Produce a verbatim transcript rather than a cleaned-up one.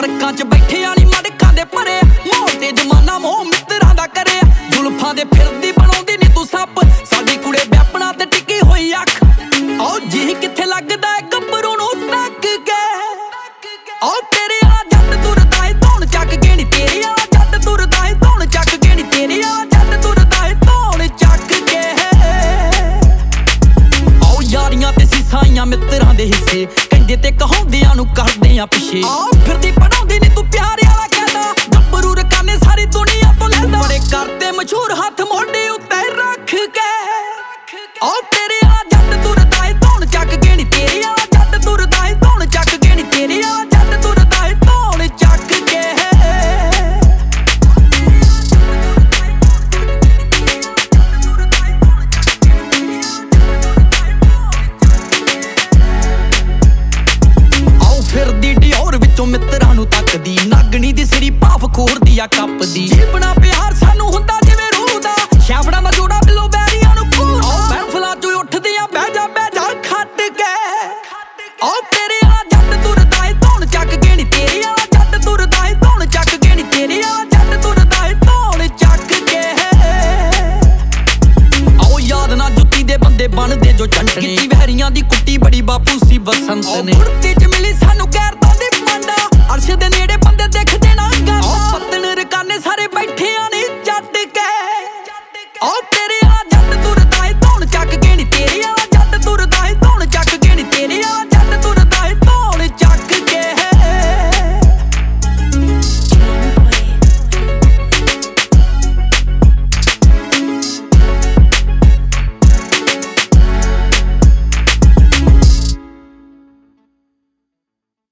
फर्कां च बैठे आली मड़कां दे भरे मोह ते जमाना मोह मित्रां दा करे जुल्फां दे फिरदी बनाउंदी नी तू सप साडी कुड़े बैपणा ते टिकी होई अख ओ जी किथे लगदा है गब्बरू नूं तक के ओ तेरे आ जट तुरदा है धौण चक के नी तेरी आ जट तुरदा है धौण चक के नी तेरी आ जट तुरदा है धौण चक के ओ यारियां ते सीसाइयां मित्रां दे हिस्से कहंदे ते कहाउंदियां नूं करदे आ पिछे आ फिरदी पढ़ाउंदी नी तू प्यार वाला कहदा गब्बरू रकाने सारी दुनिया तो लैंदा बड़े करते मशहूर हथ मोढे उत्ते रख के ओ तेरे आ जट तुरदा है धौण चक के नी तेरी आ जट तुरदा है धौण चक के नी तेरी आ जट तुरदा है धौण चक के फिरदी डियोर विचों मित्रां नूं तकदी नागणी दी सिरी भाफ खोरदी आ कपदी जीवना प्यार सानू हुंदा जिवें रूह दा छावड़ा दा जोड़ा बिलो बैरियां नूं घूरदा महफिलां चों उठदी आ बह जा बह जा खट के ओ तेरे आ जट तुरदा है धौण चक के नी तेरी आ जट तुरदा है धौण चक के नी तेरी आ जट तुरदा है धौण चक के आओ याद ना जुत्ती दे बंदे बनदे जो चंटने किती वहरियां दी कुट्टी बड़ी बापू सी बसंत ने कुर्ती च मिली सानू गैरतां दी पंडा अर्श दे नेड़े बंदे देखदे ना गाना पत्तन रकाने सारे बैठे आ नी जट के ओ